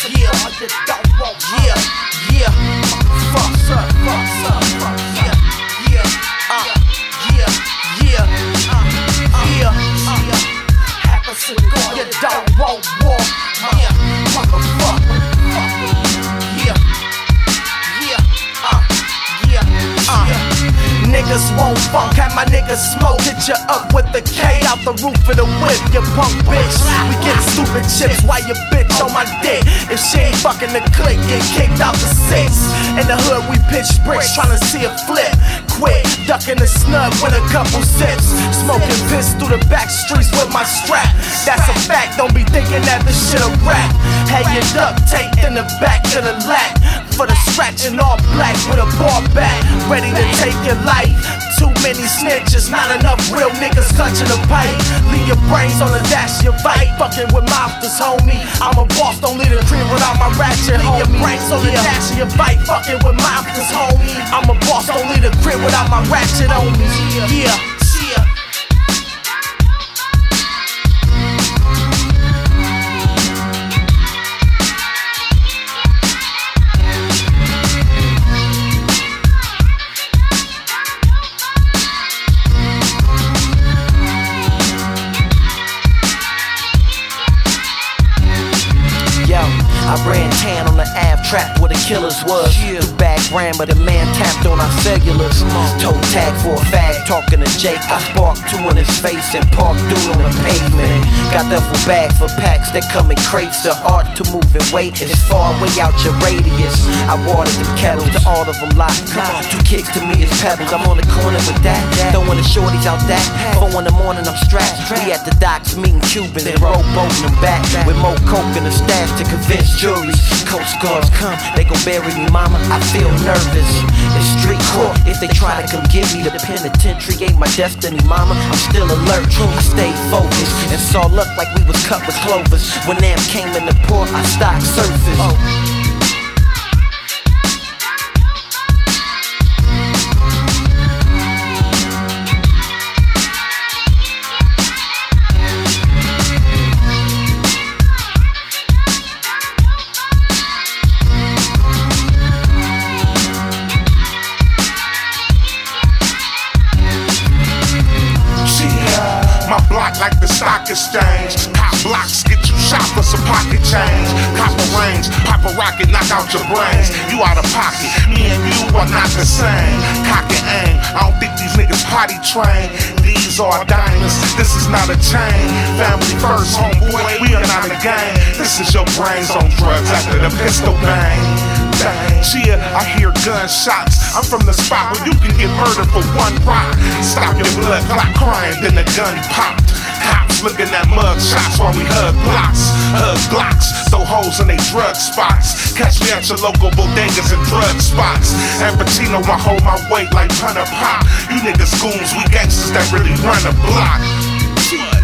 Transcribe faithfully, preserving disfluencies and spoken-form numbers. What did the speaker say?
Yeah, you don't want. Yeah, yeah. Fuck up, fuck up, fuck. Yeah, yeah, uh, yeah, yeah, uh, yeah, yeah. Have a cigar, you don't want war. Yeah, motherfucker. Yeah, yeah, uh, yeah, uh. Niggas won't funk, have my niggas smoke. Hit you up with the K out the roof of the whip, you punk bitch. We get stupid chips while your bitch on my dick. If she ain't fucking the clique, get kicked out the six. In the hood we pitch bricks, tryna see a flip. Quit, ducking the snug with a couple sips. Smoking piss through the back streets with my strap. That's a fact, don't be thinking that this shit a rap. Had your duct taped in the back of the lap. For the scratching all black with a ball back, ready to take your life. Too many snitches, not enough real niggas clutching the pipe. Leave your brains on the dash, your bite. Fucking with mouthers, homie. I'm a boss, don't leave the crib without my ratchet, homie. Leave your brains on the dash of your bike. Fucking with mouthers, homie. I'm a boss, don't leave the crib without my ratchet, homie. Yeah, yeah. I ran tan on the Ave trap where the killers was. Yeah. The back ran, but the man tapped on our cellulars. Toe tag for a fag, talking to Jake. I sparked two in his face and parked through on the pavement. Got duffel bag for packs that come in crates. The art to move and weight is far way out your radius. I watered them kettles, to all of them locked. Two kicks to me is pebbles. I'm on the corner with that, throwing the shorties out that. Four in the morning, I'm strapped. We at the docks meeting Cubans and rowboating them back with more coke in the stash to convince juries. Coast guards come, they gon' bury me, mama. I feel nervous. It's street court. If they try to come get me, the penitentiary ain't my destiny, mama. I'm still alert. I stay focused and saw luck like we was cut with clovers. When Nam came in the port, I stocked surface. Oh. Like the stock exchange, cop blocks get you shot for some pocket change. Copper range, pop a rocket, knock out your brains. You out of pocket, me and you are not the same. Cock and aim, I don't think these niggas potty trained. These are diamonds, this is not a chain. Family first, homeboy, we are not a gang. This is your brains on drugs after the pistol bang. Cheer, I hear gunshots. I'm from the spot where you can get murdered for one rock. Stop your blood clot crying, then the gun popped. Cops looking at mug shots while we hug blocks. Hug blocks, throw holes in they drug spots. Catch me at your local bodegas and drug spots. And Pacino, I hold my weight like Punter Pop. You niggas goons, we gangsters that really run a block.